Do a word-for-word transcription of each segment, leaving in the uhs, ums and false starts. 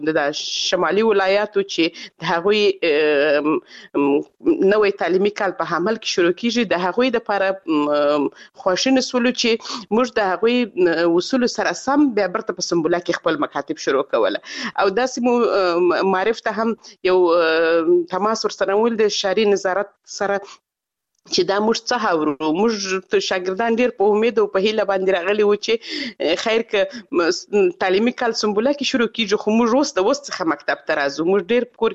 د شمالي ولایاتو چې د هغوی نوې تعلیمي کال په عمل کې شروع کیږي د هغوی لپاره خواشینی سولو چې موږ د هغوی اصول سره سم بیا برته په سمبوله کې خپل مکاتب شروع کوله او داسې مو معرف ته هم یو تماس ورسره ول د شاري نظارت سره چې دا موږ څه هاورو موږ شاګردان ډیر په امید او په هیله باندې راغلي و چې خیر که تعلیمي کال سمبوله کې شروع کیږي خو موږ اوس د اوس څخه مکتب ته راځو موږ ډیر کور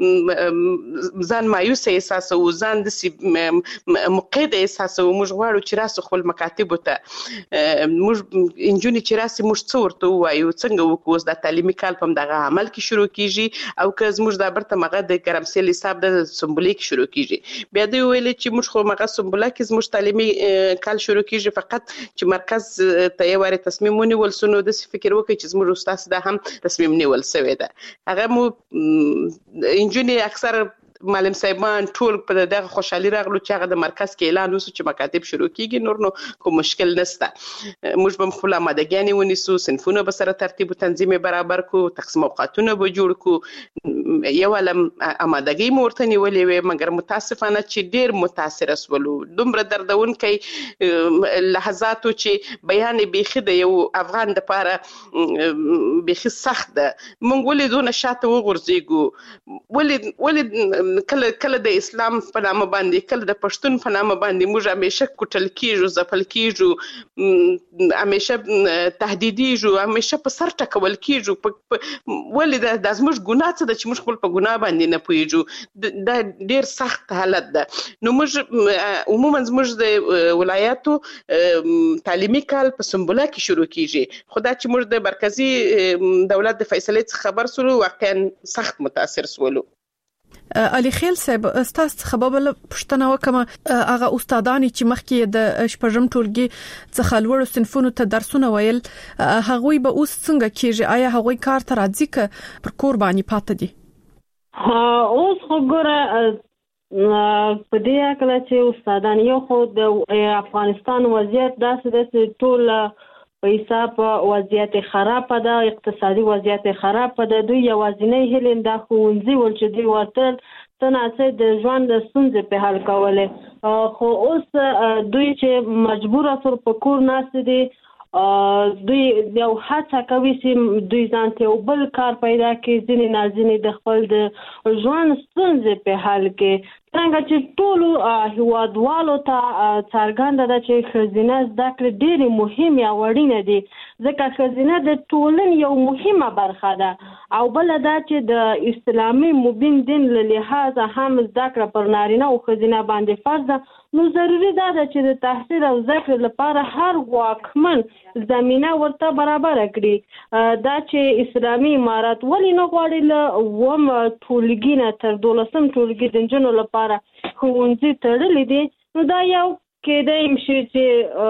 کې ځان مایوس احساسوو ځان داسې مقید احساسوو موږ غواړو چې راسو خپل مکاتبو ته موږ نجونې چې راسي موږ څه ورته ووایو څنګه وکړو اوس دا تعلیمي کال په همدغه عمل کې شروع کیږي او که زموږ دا برته مغه د ګرمسېل حساب د سمبولې کې شروع کیږي بیا دوی ویلې چې موږ خو مغه سمبوله کې زموږ تعلیمي کال شروع کیږي فقط چې مرکز ته یې واره تصمیم ونیول سو نو داسې فکر وکړي چې زموږ استاد دا هم تصمیم نیول سوی ده هغه مو نجونې اکثر معلم صاحبان ټول په دغه خوشحالي راغلو چې هغه د مرکز کې اعلان وسو چې مکاتب شروع کیږي نور نو کوم مشکل نشته موږ به خپل آمادګیانې ونیسو صنفونه به سره ترتیب او تنظیم برابر کو تقسیم اوقاتونه به جوړ کو یو علم آمادګي مو ورته نیولې وې مګر متاسفانه چې ډیر متاثر اسولو دومره دردونکي لحظاتو چې بیان بیخي د یو افغان د پاره بیخي سخت ده مونږ ولې دونه شاته وغورځېږو ولې ولې کله کله د اسلام په نامه باندې کله د پښتون په نامه باندې موږ همیشه کوټل کیږو ځپل کیږو همیشه تهدیدیږو همیشه په سر ټکول کیږو ولې د زموږ ګناه څه ده چې موږ خپل په ګناه باندې نه پوهیږو دا ډیر سخت حالت ده نو موږ عموما زموږ د ولایاتو تعلیمي کال په سمبوله کې شروع کیږي خو دا چې موږ د مرکزی دولت د فیصلې څخه خبر سولو واقعا سخت متاثر سولو علي خیل صاحب استاد خبابل پښتنه وکم هغه استادانی چې مخکې د شپږم ټولګي څخه لوړ صنفونو ته درسونه ویل هغوی به اوس څنګه کیږي آیا هغوی کار ته راځي که پر کور باندې پاتې دي اوس وګوره په دې اړه چې استادان یو خو د افغانستان وضعیت داسې د ټول پیسې په وضعیت خراب ده اقتصادي وضعیت خراب ده دوی یوازینی هیلین د خوندزي ول چې دوی ورته تناسب د ژوند د ستونزې په حل کوله خو اوس دوی چې مجبور سر په کور ناست دي دوی یو هڅه کوي چې دوی ځان ته بل کار پیدا کړي ځینې نازنې د خپل د ژوند ستونزې په حل کې څنګه چې ټول هیوادوالو ته څرګنده ده چې ښځینه زده کړې ډېرې مهمې او اړینې دي ځکه ښځینه د ټولنې یو مهمه برخه ده او بله دا چې د اسلامي مبین دین له لحاظه هم زده کړه پر نارینه او ښځینه باندې فرض ده نو ضروري ده چې د تحصیل او زده کړې لپاره هر واکمن زمینه ورته برابر کړي دا چې اسلامي امارت ولې نه غواړي له اووم ټولګي نه تر دولسم ټولګي د نجونو لپاره ښوونځي تړلي دي نو دا یو کېدای شي چې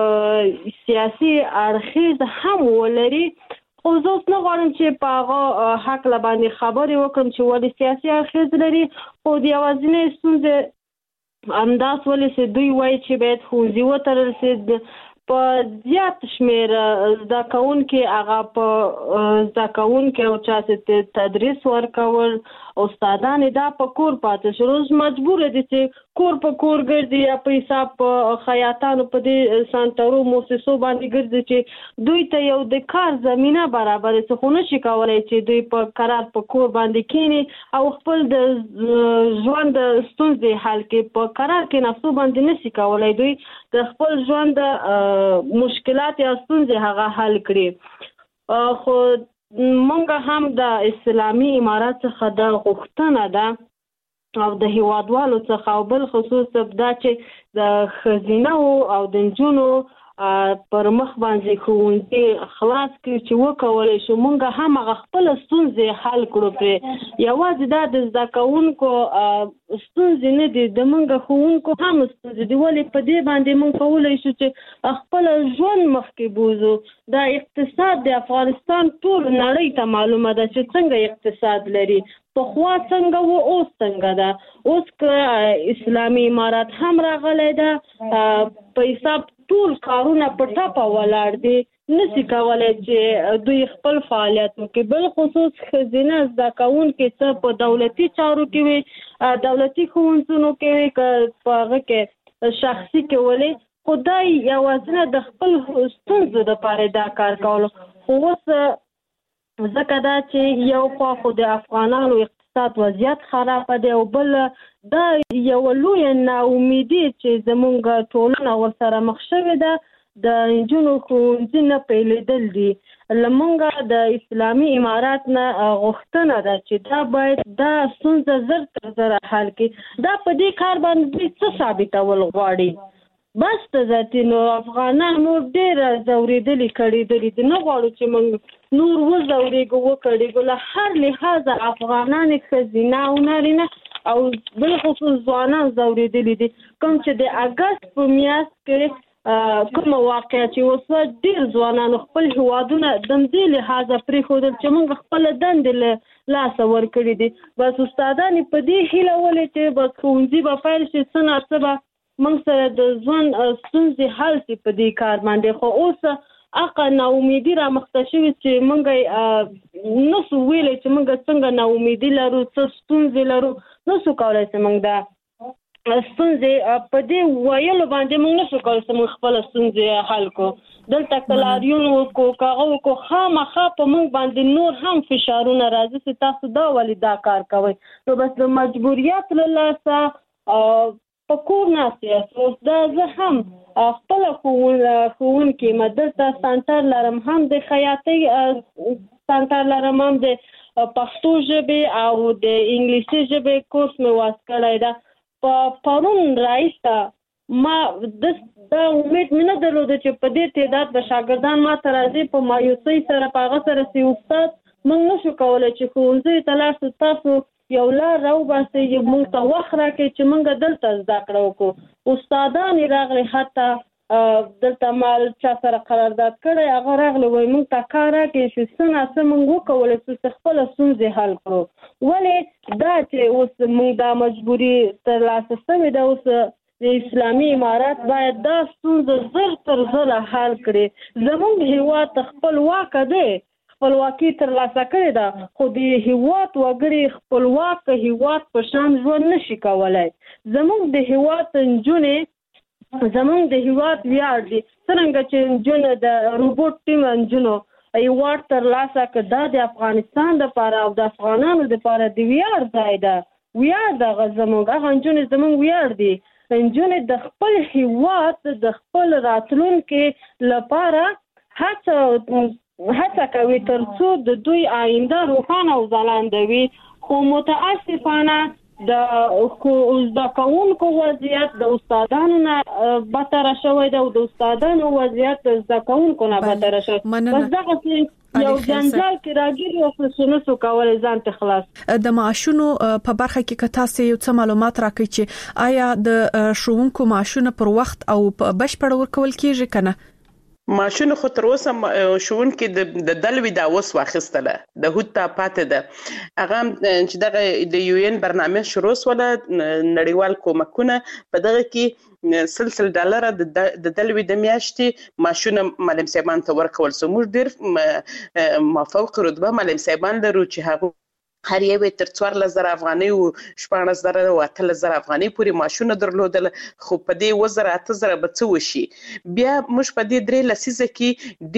سیاسي اړخیز هم ولري خو زه اوس نه غواړم چې په هغه هکله باندې خبرې وکړم چې ولې سیاسي اړخیز لري خو د یوازینۍ ستونزې همداس ولې چې دوی وایي چې باید ښوونځي وتړل شي په زیات شمیر زده کوونکي هغه په زده کوونکي او چا چې تدریس ورکول استادان دا په کور پاتې شو روز مجبور دي چې کور په کور ګرځي یا په حساب خیاطانو په دې سانترو موسسو باندې ګرځي چې دوی ته یو د کار زمينه برابر څه خو نشي کولای چې دوی په قرار په کور باندې کینی او خپل د ژوند ستونزې حل کې په قرار کې نفسو باندې نشي کولای دوی د خپل ژوند مشکلات یا ستونزې هغه حل کړي خو مونږ هم د اسلامي امارت څخه د غوښتنه ده او د هیوادوالو څخه او بل خصوص دا چې د ښځینه او د نجونو پر مخ باندې ښوونځي خلاص کړي چې وکولی شو مونږ هم هغه خپله ستونزې حل کړو پرې یوازې دا د زده کوونکو ستونزې نه دي د مونږ ښوونکو هم ستونزې دي ولې په دې باندې مونږ کولی شو چې خپله ژوند مخکې بوځو دا اقتصاد د افغانستان ټول نړۍ ته معلومه ده چې څنګه اقتصاد لري پخوا څنګه و اوس څنګه ده اوس که اسلامي امارت هم راغلی ده په حساب ټول کارونه په ټاپه ولاړ دي، نشي کولای چې دوی خپل فعالیت وکړي. بل خصوص ښځینه زده کوونکي څه په دولتي چارو کې وي، دولتي ښوونځیو کې وي، که په هغه کې شخصي کې ولې، خو دا یوازې د خپل ستونزو دپاره دا کار کولو. خو اوس ځکه دا چې یو خوا خو د افغانانو اقتصاد وضعیت خراب دی، او بل دا یو لویه ناامیدي چې زمونږ ټولنه ورسره مخ شوې ده، د نجونو ښوونځي نه پیلېدل دي. له مونږه د اسلامي امارات نه غوښتنه ده چې دا باید دا ستونزه زر تر زره حل کړي. دا په دې کار باندې دوی څه ثابتول غواړي؟ بس ته ذاتي نو افغانان نور ډېره ځورېدلي کړېدلي دي، نه غواړو چې موږ نور وځورېږو وکړېږو. له هر لحاظه افغانان ښځینه او نارینه او بالخصوص ځوانان ځورېدلي دي. کوم چې د اګست په میاشت کې کومه واقعه چې وسوه، ډېر ځوانانو خپل هیوادونه د همدې لحاظه پرېښودل چې موږ خپله دندې له لاسه ورکړي دي. بس استادان یې په دې هیله ولې چې بس ښوونځي به پیل شي، څه ناڅه به موږ سره د ژوند ستونزې حل شي په دې کار باندې. خو اوس هغه ناامیدي رامخته شوې چې موږ نسو ویلی چې موږ څنګه ناامیدي لرو، څه ستونزې لرو، نسو کولی چې موږ دا ستونزې په دې ویلو باندې موږ نسو کولی چې موږ خپله ستونزې حل کړو. دلته که لاریون وکړو، که هغه وکړو، خامخا په موږ باندې نور هم فشارونه راځي چې تاسو دا ولې دا کار کوئ. نو بس د مجبوریت له لاسه په کور ناست یاست. اوس دا زه هم خپله ښوونکې یم، دلته سنټر لرم، هم د خیاطۍ سنټر لرم، هم د پښتو ژبې او د انګلیسي ژبې کورس مې واس کړی ده. په پرون راایسته ما دا امید مې نه درلوده چې په دې تعداد به شاګردان ما ته راځي. په مایوسۍ سره په هغه سره چې استاد موږ نشو کولی چې ښوونځیو ته لاړ شو، تاسو یو لار راوباسئ، موږ ته وخت راکړئ چې موږ دلته زده کړه وکړو. استادان یې راغلي، حتی دلته ما چا سره قرارداد کړی، هغه راغلی وایي موږ ته کار راکړئ چې څه ناڅه موږ وکولی شو چې خپله ستونزې حل کړو. ولې دا چې اوس موږ دا مجبوري ترلاسه شوې ده، اوس د اسلامي امارات باید دا ستونزه زر تر زره حل کړي. زموږ هېواد ته خپلواکه دی، خپلواکي ترلاسه کړې ده، خو د هېواد وګړي خپلواک هېواد په شان ژوند نشي کولی. زموږ د هېواد نجونې زموږ د هېواد ویاړ دي. څرنګه چې نجونې د روبوټ ټیم نجونو ایوارډ ترلاسه کړ، دا د افغانستان دپاره او د افغانانو دپاره د ویاړ ځای ده. ویاړ ده هغه زموږ، هغه نجونې زموږ ویاړ دي. نجونې د خپل هېواد د خپل راتلونکي لپاره هڅه هڅه کوي تر څو د دوی آینده روښانه او ځلانده وي. خو متاسفانه د زده کوونکو وضعیت د استادانو نه بدتره شوی دی او د استادانو وضعیت د زده کوونکو نه بدتره شوی. بس دغسې یو جنجال کې راګیر یو څه نسو کولی ځان ته خلاص. د معاشونو په برخه کې که تاسو یو څه معلومات راکړئ چې آیا د ښوونکو معاشونه پر وخت او په بشپړ ورکول کیږي که نه؟ ماشونه خو تر اوسه ښوونکي د دلوي دا اوس واخیستله، د هوت ته پاتې ده. هغه چې دغه د یو ان برنامه شروع سوله، نړیوال کومکونه په دغه کې سلسل ډالر د دلوي د میاشتې ماشونه معلم صاحبان ته ورکول سو. موږ ډېر مافوق رتبه معلم صاحبان لرو چې هغه هر یو تر څوارلس زره افغانۍ او شپاړس زره او اتلس زره افغانۍ پورې معاشونه درلودل. خو په دې اووه زره اته زره به څه وشي؟ بیا موږ په دې درې لسیزه کې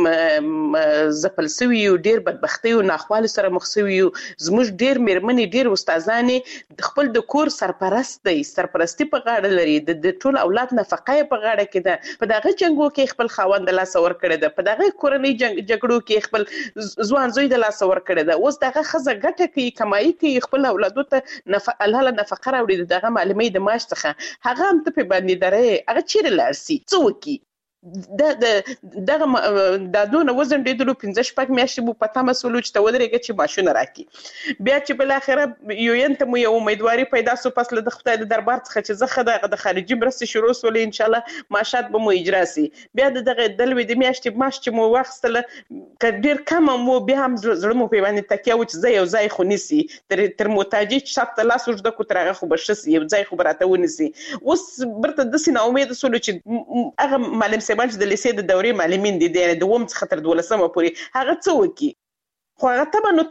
ډېر ځپل سوي یو، ډېر بدبختۍ او ناخوالو سره مخ سوي یو. زموږ ډېر مېرمنې، ډېر استادانې خپل د کور سرپرست دی، سرپرستي په غاړه لري، د ټول اولاد نفقه یې په غاړه کې ده. په دغه جنګو کې خپل خاوند د لاسه ورکړې ده، په دغه کورنۍ جګړو کې خپل ځوان زوی د لاسه ورکړې ده. اوس دغه ښځه ګټه کوي، کمایي کوي، خپل اولادو ته الحاله نفقه راوړي د دغه معلمۍ د معاش څخه. هغه هم ته په باندې درې هغه چیرې لاړ سي، څه وکړي؟ د دغه د دونه وزن ډېدلو پنځه شپږ میاشتې مو په تمه سولو چې ته ودرېږه چې ماشونه راکړي. بیا چې بل اخره یو ته مو یو امیدواري پیدا سو پس له خدای د دربار څخه چې زه خدای د خارجي مرستې شروع سولې ان شاء الله معاشات به مو اجرا سي. بیا دغه دلوي د میاشتې ماش چې مو واخستله ډېر کم مو بیا هم زړه مو په باندې تکیه و چې زه یو ځای خو نیسي تر تر محتاجي چې شرط لاس وجده کو ترغه خو بشس یو ځای خو براته ونیسي. اوس برته د سینه امید سولو چې هغه معلم سیمان چې د لیسې د دورې معلمین دي د دوم څخه تر دولسمه پورې هغه څه وکي خو هغه ته